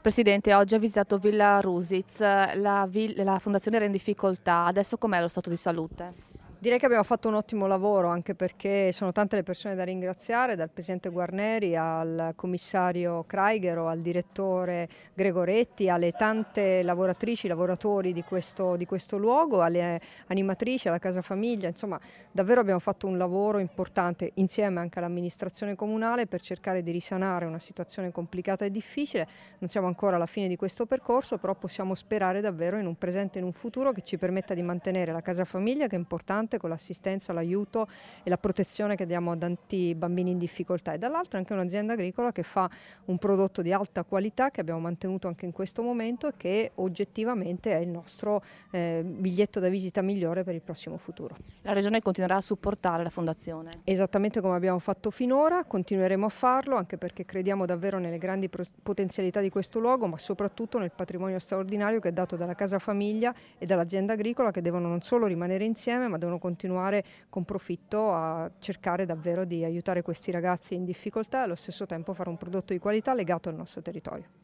Presidente, oggi ha visitato Villa Rusiz, la fondazione era in difficoltà, adesso com'è lo stato di salute? Direi che abbiamo fatto un ottimo lavoro, anche perché sono tante le persone da ringraziare, dal Presidente Guarneri al Commissario Kraigero, al Direttore Gregoretti, alle tante lavoratrici, lavoratori di questo luogo, alle animatrici, alla Casa Famiglia. Insomma, davvero abbiamo fatto un lavoro importante insieme anche all'amministrazione comunale per cercare di risanare una situazione complicata e difficile. Non siamo ancora alla fine di questo percorso, però possiamo sperare davvero in un presente e in un futuro che ci permetta di mantenere la Casa Famiglia, che è importante, con l'assistenza, l'aiuto e la protezione che diamo a tanti bambini in difficoltà, e dall'altro anche un'azienda agricola che fa un prodotto di alta qualità che abbiamo mantenuto anche in questo momento e che oggettivamente è il nostro biglietto da visita migliore per il prossimo futuro. La Regione continuerà a supportare la fondazione. Esattamente come abbiamo fatto finora, continueremo a farlo, anche perché crediamo davvero nelle grandi potenzialità di questo luogo, ma soprattutto nel patrimonio straordinario che è dato dalla Casa Famiglia e dall'azienda agricola, che devono non solo rimanere insieme, ma devono continuare con profitto a cercare davvero di aiutare questi ragazzi in difficoltà e allo stesso tempo fare un prodotto di qualità legato al nostro territorio.